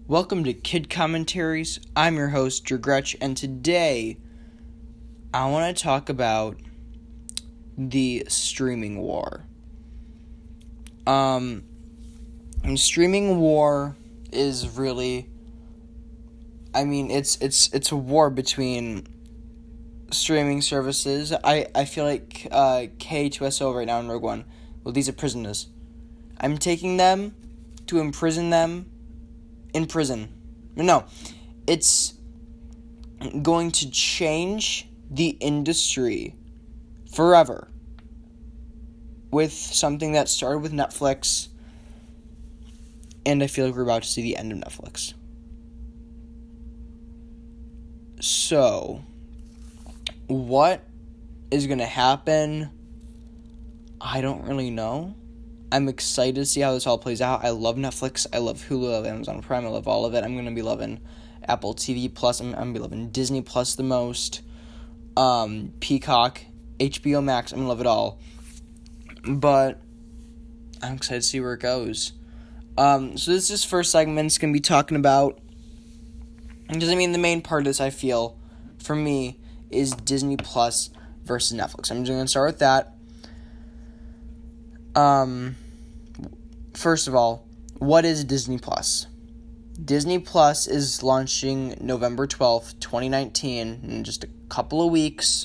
Welcome to Kid Commentaries. I'm your host, Drew Gretsch, and today I want to talk about the streaming war. And streaming war is really, it's a war between streaming services. I feel like K2SO right now in Rogue One, well, these are prisoners. I'm taking them to imprison them in prison. No, it's going to change the industry forever with something that started with Netflix, and I feel like we're about to see the end of Netflix. So, what is going to happen? I don't really know. I'm excited to see how this all plays out. I love Netflix. I love Hulu. I love Amazon Prime. I love all of it. I'm going to be loving Apple TV Plus. I'm going to be loving Disney Plus the most. Peacock, HBO Max. I'm going to love it all. But I'm excited to see where it goes. So this first segment is going to be talking about, because the main part of this, I feel, for me, is Disney Plus versus Netflix. I'm just going to start with that. First of all, what is Disney Plus? Disney Plus is launching November 12th, 2019, in just a couple of weeks,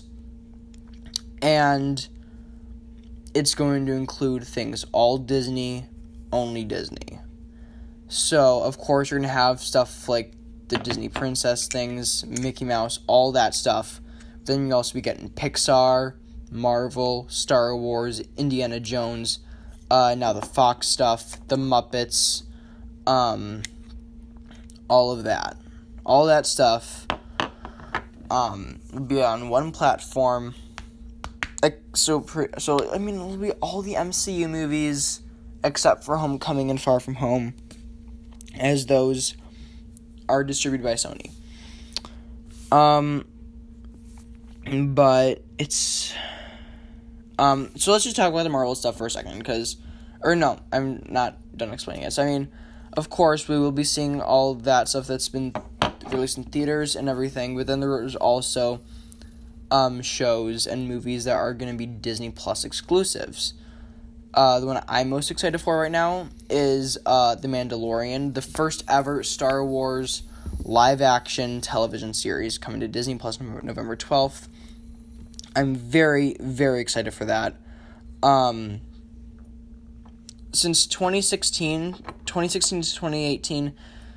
and it's going to include things all Disney, only Disney. So, of course, you're going to have stuff like the Disney Princess things, Mickey Mouse, all that stuff. Then you'll also be getting Pixar, Marvel, Star Wars, Indiana Jones, now the Fox stuff, the Muppets, all of that. All that stuff will be on one platform. It'll be all the MCU movies except for Homecoming and Far From Home, as those are distributed by Sony. But it's so let's just talk about the Marvel stuff for a second, I'm not done explaining it. So, of course, we will be seeing all that stuff that's been released in theaters and everything, but then there's also shows and movies that are going to be Disney Plus exclusives. The one I'm most excited for right now is The Mandalorian, the first ever Star Wars live-action television series coming to Disney Plus November 12th. I'm very, very excited for that. Since 2016 to 2018,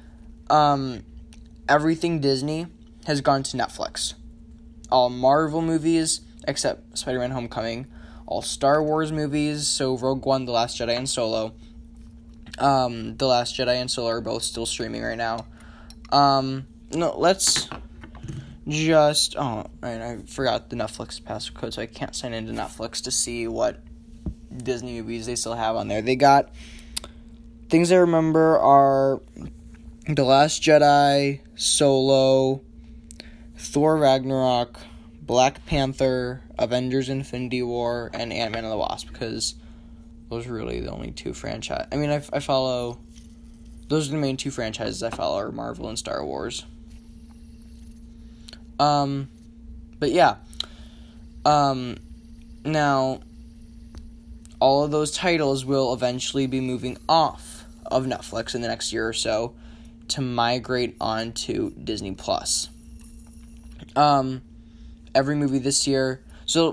everything Disney has gone to Netflix. All Marvel movies, except Spider-Man Homecoming. All Star Wars movies, so Rogue One, The Last Jedi, and Solo. The Last Jedi and Solo are both still streaming right now. I forgot the Netflix passcode, so I can't sign into Netflix to see what Disney movies they still have on there. They got, things I remember are The Last Jedi, Solo, Thor Ragnarok, Black Panther, Avengers Infinity War, and Ant-Man and the Wasp, because those are really the only two franchises. I follow, those are the main two franchises I follow, are Marvel and Star Wars. But yeah, now, all of those titles will eventually be moving off of Netflix in the next year or so to migrate onto Disney Plus. Every movie this year, so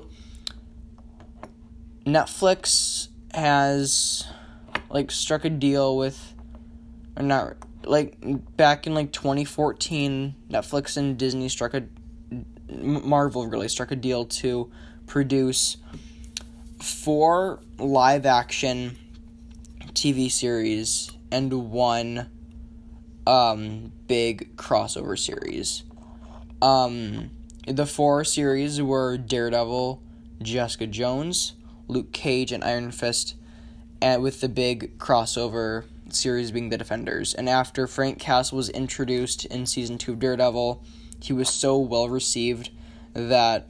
Netflix has, struck a deal with, or not, back in, 2014, Netflix and Disney Marvel really struck a deal to produce 4 live-action TV series and 1 big crossover series. The 4 series were Daredevil, Jessica Jones, Luke Cage, and Iron Fist, and with the big crossover series being The Defenders. And after Frank Castle was introduced in season 2 of Daredevil, he was so well received that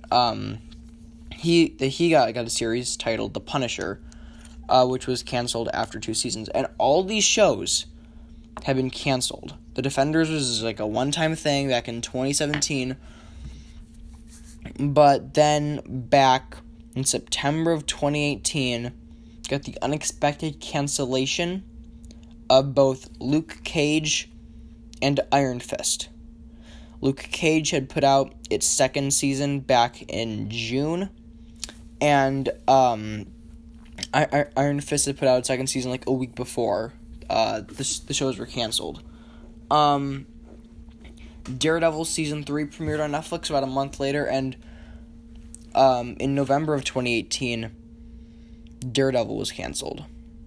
he got a series titled The Punisher, which was canceled after 2 seasons. And all these shows had been canceled. The Defenders was like a one-time thing back in 2017, but then back in September of 2018, got the unexpected cancellation of both Luke Cage and Iron Fist. Luke Cage had put out its second season back in June, and Iron Fist had put out its second season like a week before the shows were canceled. Daredevil Season 3 premiered on Netflix about a month later, and in November of 2018, Daredevil was canceled.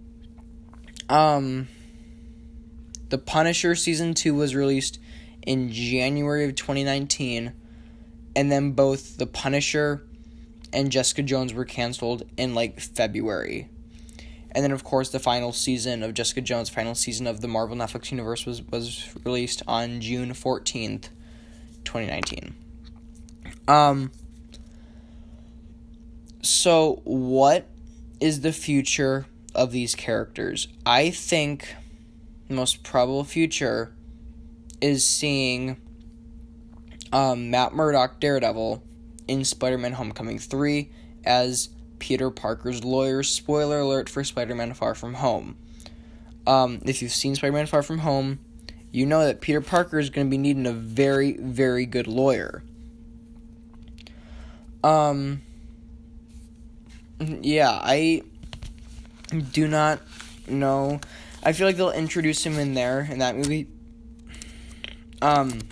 The Punisher Season 2 was released in January of 2019, and then both The Punisher and Jessica Jones were canceled in like February. And then, of course, the final season of Jessica Jones, final season of the Marvel Netflix universe was released on June 14th, 2019. So what is the future of these characters? I think the most probable future is seeing Matt Murdock, Daredevil, in Spider-Man Homecoming 3 as Peter Parker's lawyer. Spoiler alert for Spider-Man Far From Home. If you've seen Spider-Man Far From Home, you know that Peter Parker is going to be needing a very, very good lawyer. Yeah, I do not know. I feel like they'll introduce him in there, in that movie. And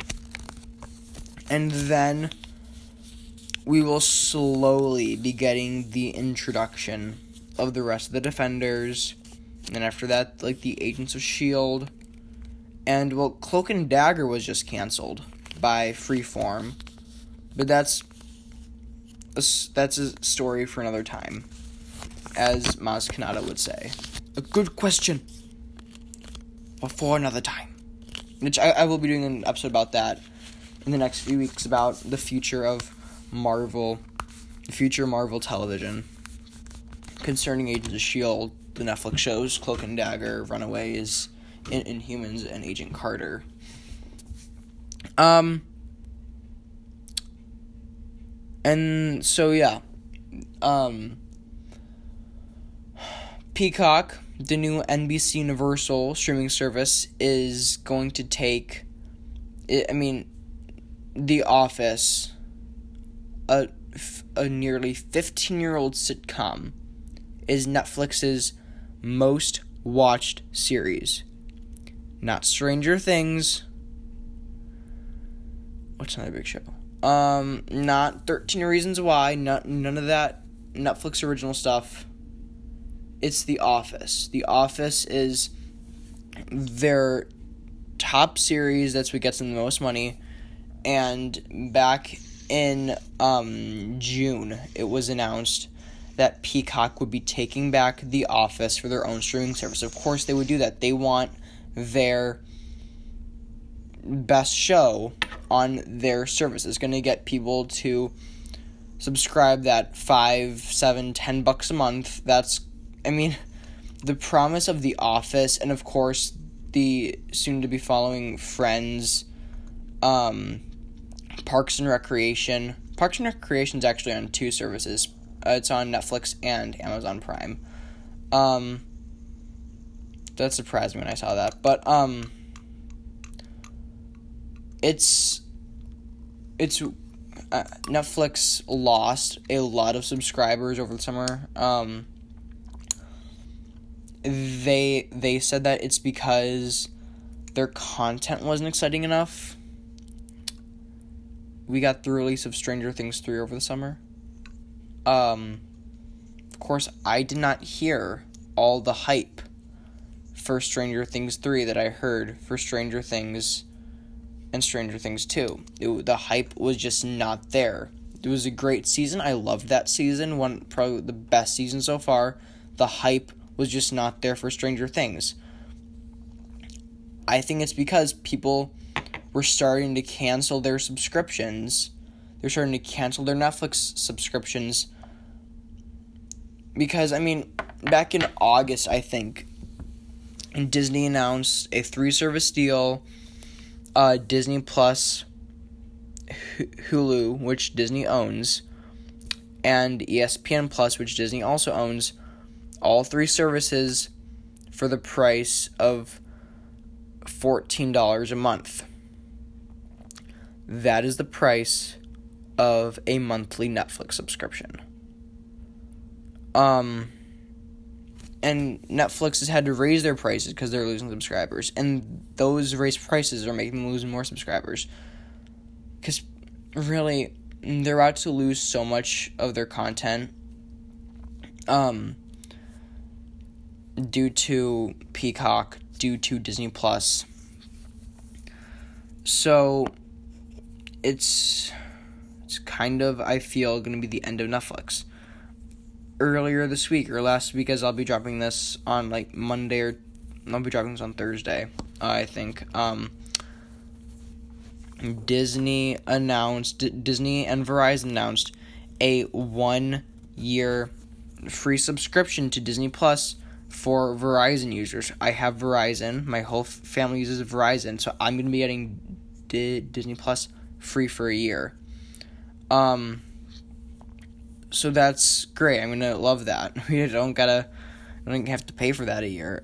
then we will slowly be getting the introduction of the rest of the Defenders. And then after that, like, the Agents of S.H.I.E.L.D. And, well, Cloak and Dagger was just canceled by Freeform. But that's a story for another time, as Maz Kanata would say. A good question, but for another time. Which I will be doing an episode about that in the next few weeks, about the future of Marvel, the future of Marvel television, concerning Agents of S.H.I.E.L.D., the Netflix shows, Cloak and Dagger, Runaways, Inhumans, and Agent Carter. And so, yeah. Peacock, the new NBC Universal streaming service, is going to take, The Office, a nearly 15-year-old sitcom, is Netflix's most watched series. Not Stranger Things. What's another big show? Not 13 Reasons Why. None of that Netflix original stuff. It's The Office. The Office is their top series. That's what gets them the most money. And back in June, it was announced that Peacock would be taking back The Office for their own streaming service. Of course, they would do that. They want their best show on their service. It's going to get people to subscribe that $5, $7, $10 a month. That's, the promise of The Office, and of course the soon-to-be following Friends, Parks and Recreation. Parks and Recreation is actually on two services. It's on Netflix and Amazon Prime. That surprised me when I saw that. But, Netflix lost a lot of subscribers over the summer. They said that it's because their content wasn't exciting enough. We got the release of Stranger Things 3 over the summer. Of course, I did not hear all the hype for Stranger Things 3 that I heard for Stranger Things and Stranger Things 2. The hype was just not there. It was a great season. I loved that season. Probably the best season so far. The hype was just not there for Stranger Things. I think it's because people were starting to cancel their subscriptions. They're starting to cancel their Netflix subscriptions. Because, back in August, I think, Disney announced a 3-service deal. Disney Plus, Hulu, which Disney owns, and ESPN Plus, which Disney also owns. All 3 services for the price of $14 a month. That is the price of a monthly Netflix subscription. And Netflix has had to raise their prices because they're losing subscribers. And those raised prices are making them lose more subscribers. Because, really, they're about to lose so much of their content due to Peacock, due to Disney Plus. So, it's kind of, I feel, going to be the end of Netflix. Earlier this week, or last week, as I'll be dropping this on, Monday, or I'll be dropping this on Thursday, I think, Disney and Verizon announced a 1-year free subscription to Disney Plus for Verizon users. I have Verizon. My whole family uses Verizon, so I'm going to be getting Disney Plus free for a year. So that's great. I'm going to love that. I don't have to pay for that a year.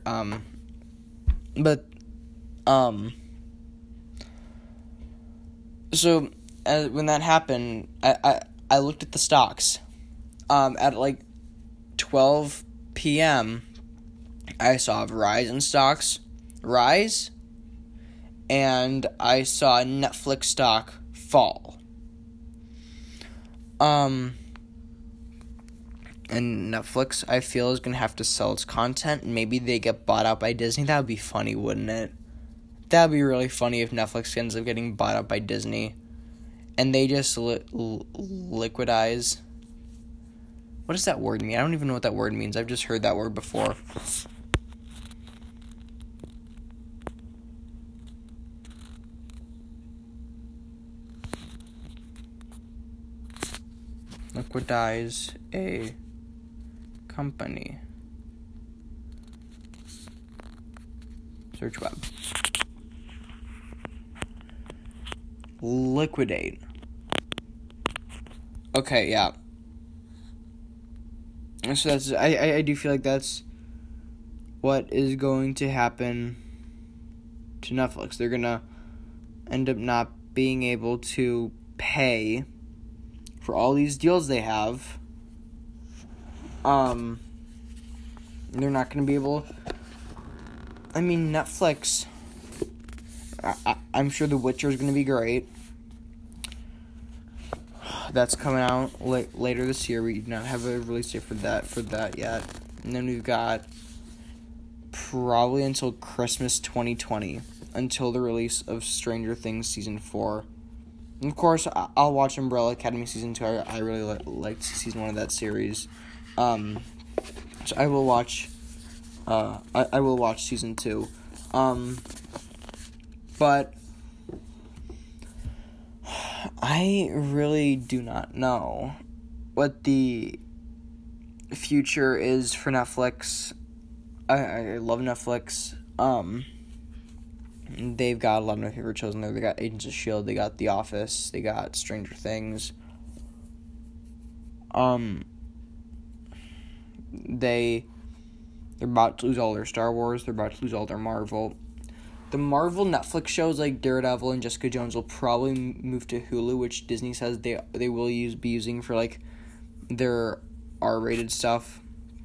So when that happened, I looked at the stocks. At 12 p.m., I saw Verizon stocks rise, and I saw Netflix stock fall. And Netflix, I feel, is going to have to sell its content, and maybe they get bought out by Disney. That would be funny, wouldn't it? That would be really funny if Netflix ends up getting bought out by Disney, and they just liquidize. What does that word mean? I don't even know what that word means. I've just heard that word before. Liquidize a company. Search web. Liquidate. Okay, yeah. So that's I do feel like that's what is going to happen to Netflix. They're gonna end up not being able to pay for all these deals they have. They're not going to be able. I mean, Netflix. I'm sure The Witcher is going to be great. That's coming out later this year. We do not have a release date for that yet. And then we've got probably until Christmas 2020, until the release of Stranger Things Season 4. And of course, I'll watch Umbrella Academy Season 2. I really liked Season 1 of that series. So I will watch Season 2. But I really do not know what the future is for Netflix. I love Netflix. They've got a lot of my favorite shows in there. They got Agents of S.H.I.E.L.D., they got The Office, they got Stranger Things. They're about to lose all their Star Wars. They're about to lose all their Marvel. The Marvel Netflix shows like Daredevil and Jessica Jones will probably move to Hulu, which Disney says they will be using for like their R-rated stuff.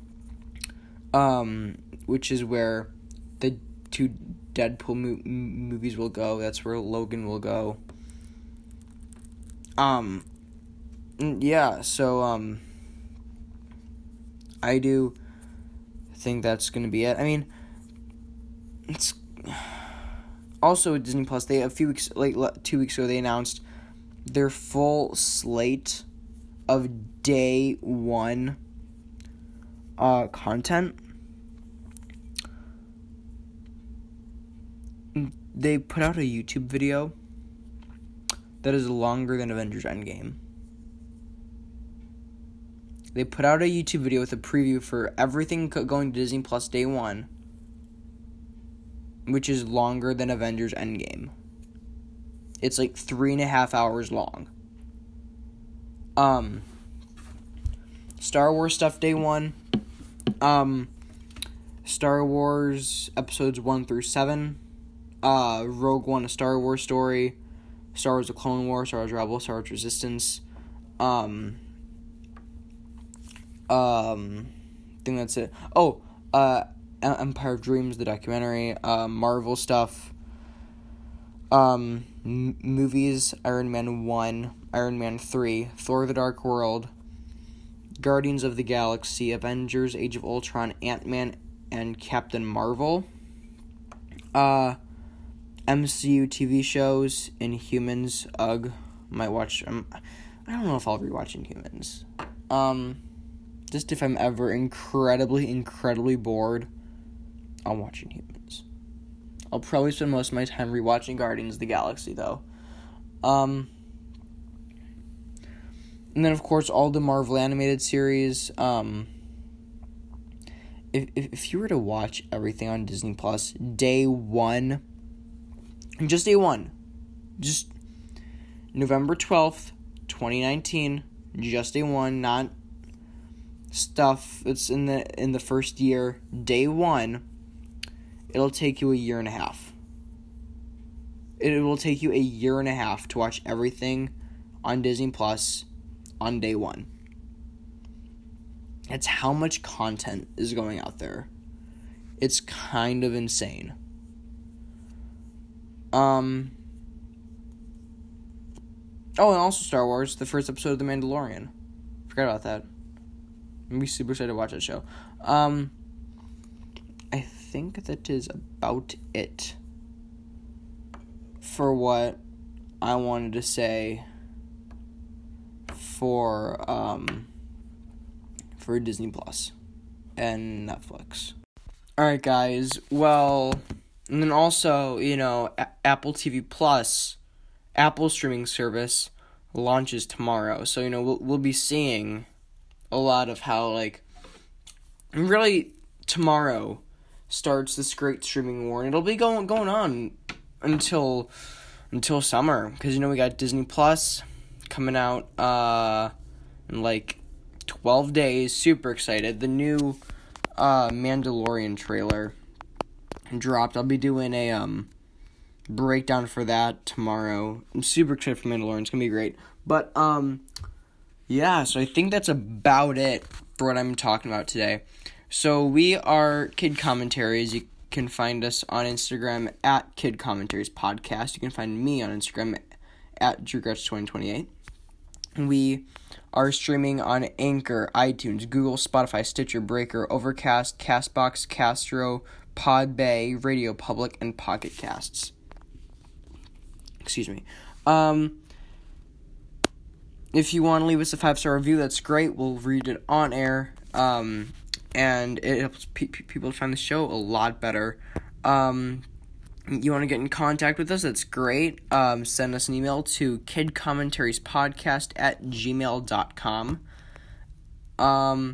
Which is where the 2 Deadpool movies will go. That's where Logan will go. Yeah, so I do think that's going to be it. I mean, it's also with Disney Plus. They 2 weeks ago they announced their full slate of day 1 content. They put out a YouTube video that is longer than Avengers Endgame. They put out a YouTube video with a preview for everything going to Disney Plus day 1. which is longer than Avengers Endgame. It's like 3.5 hours long. Star Wars stuff day one. Star Wars episodes 1 through 7. Rogue One, a Star Wars story. Star Wars: The Clone Wars, Star Wars Rebels, Star Wars Resistance. I think that's it. Empire of Dreams, the documentary. Marvel stuff. Movies: Iron Man 1, Iron Man 3, Thor: The Dark World, Guardians of the Galaxy, Avengers: Age of Ultron, Ant-Man and Captain Marvel. MCU TV shows, Inhumans, might watch, I don't know if I'll rewatch Inhumans. Just if I'm ever incredibly bored, I'll watch Inhumans. I'll probably spend most of my time rewatching Guardians of the Galaxy, though. And then, of course, all the Marvel animated series. If you were to watch everything on Disney Plus, day one, just November 12th, 2019, just day one, not stuff that's in the first year, day one, it'll take you a year and a half. It will take you a year and a half to watch everything on Disney Plus on day one. That's how much content is going out there. It's kind of insane. And also Star Wars, the first episode of The Mandalorian. Forgot about that. I'm super excited to watch that show. I think that is about it for what I wanted to say for Disney Plus and Netflix. Alright, guys. Well, and then also, Apple TV Plus, Apple streaming service, launches tomorrow. So, we'll be seeing a lot of how, really, tomorrow starts this great streaming war, and it'll be going on until summer, because, we got Disney Plus coming out, in, 12 days. Super excited. The new Mandalorian trailer dropped. I'll be doing a breakdown for that tomorrow. I'm super excited for Mandalorian. It's gonna be great. But yeah, so I think that's about it for what I'm talking about today. So we are Kid Commentaries. You can find us on Instagram at Kid Commentaries Podcast. You can find me on Instagram at DrewGretsch2028. We are streaming on Anchor, iTunes, Google, Spotify, Stitcher, Breaker, Overcast, CastBox, Castro, Podbay, Radio Public, and Pocket Casts. Excuse me. If you want to leave us a 5-star review, that's great. We'll read it on air. And it helps people find the show a lot better. You want to get in contact with us, that's great. Send us an email to kidcommentariespodcast@gmail.com. What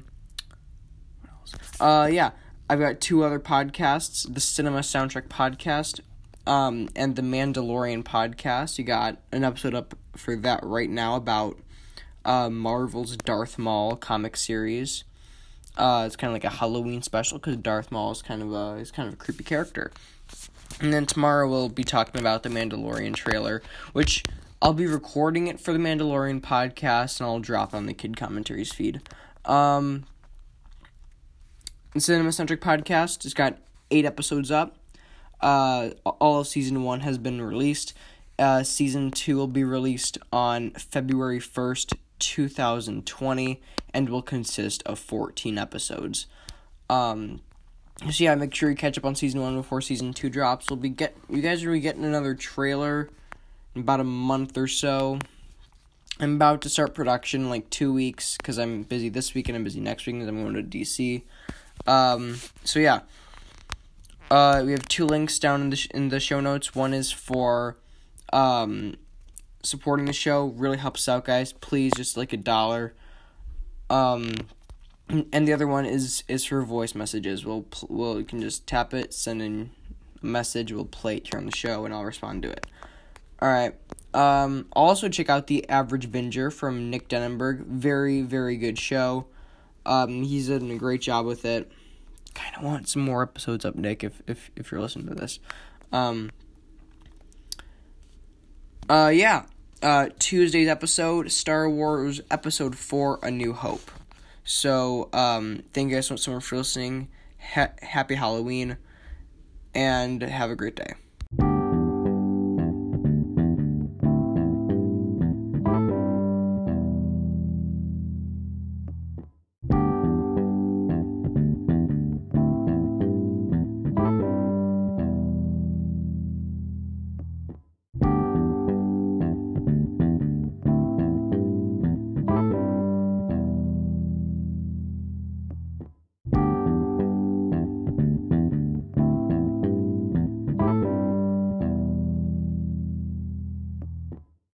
else? Yeah, I've got 2 other podcasts, the Cinema Soundtrack Podcast, and the Mandalorian Podcast. You got an episode up for that right now about Marvel's Darth Maul comic series. It's kind of like a Halloween special because Darth Maul is kind of a creepy character. And then tomorrow we'll be talking about the Mandalorian trailer, which I'll be recording it for the Mandalorian podcast, and I'll drop on the Kid Commentaries feed. The Cinema-Centric Podcast has got 8 episodes up. All of Season 1 has been released. Season 2 will be released on February 1st, 2020, and will consist of 14 episodes. So yeah, make sure you catch up on Season 1 before Season 2 drops. You guys will be getting another trailer in about a month or so. I'm about to start production in 2 weeks, because I'm busy this week and I'm busy next week because I'm going to DC. So yeah. We have 2 links down in the show notes. One is for supporting the show. Really helps out, guys. Please, just $1. And the other one is for voice messages. You can just tap it, send in message, we'll play it here on the show, and I'll respond to it. Alright, also check out The Average Binger from Nick Denenberg. Very, very good show. He's done a great job with it. Kind of want some more episodes up, Nick, if you're listening to this. Tuesday's episode, Star Wars Episode 4, A New Hope. So, thank you guys so much for listening. Happy Halloween, and have a great day.